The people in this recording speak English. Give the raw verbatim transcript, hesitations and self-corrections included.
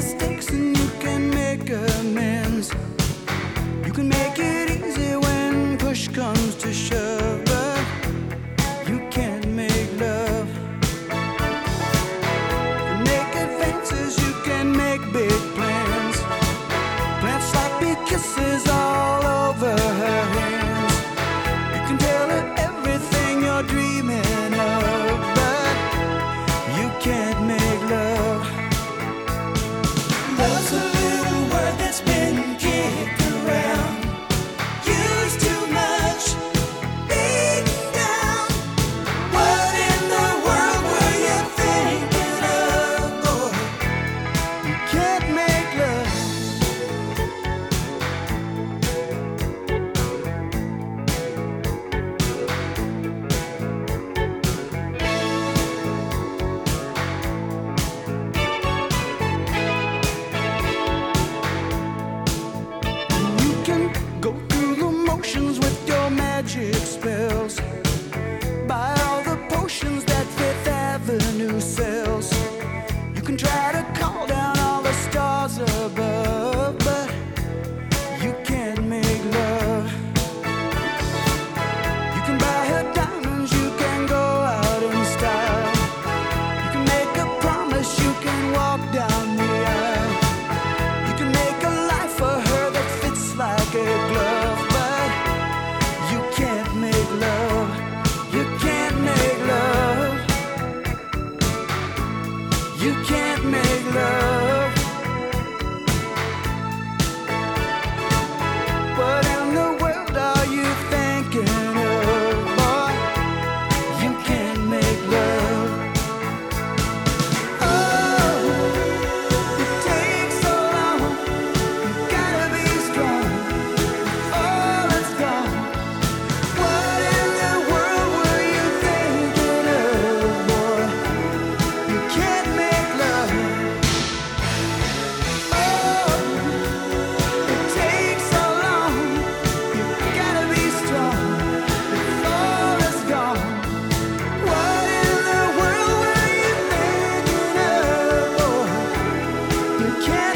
mistakes and you can make amends. You can make it easy when push comes to shove, but you can't make love. You can make advances, you can make big plans. Plant sloppy kisses all over her hands. You can tell her everything you're dreaming of, but you can't make love. Love's a little word that's been kicked around, used too much, beaten down. What in the world were you thinking of, boy? You can't make love. You can go through the motions with your magic spells, buy all the potions that Fifth Avenue sells. You can try to call down all the stars above, but you can't make love. You can buy her diamonds, you can go out in style. You can make a promise, you can walk down the aisle. You can make a life for her that fits like a glove, but you can't make love. You can't make love. You can't make love. What in the world are you thinking of, boy? You can't make love. Oh, it takes so long. You gotta be strong. All is gone. What in the world were you thinking of, boy? You can't make love. Oh, it takes so long. You gotta be strong. All is gone. What in the world were you thinking of, boy? You can't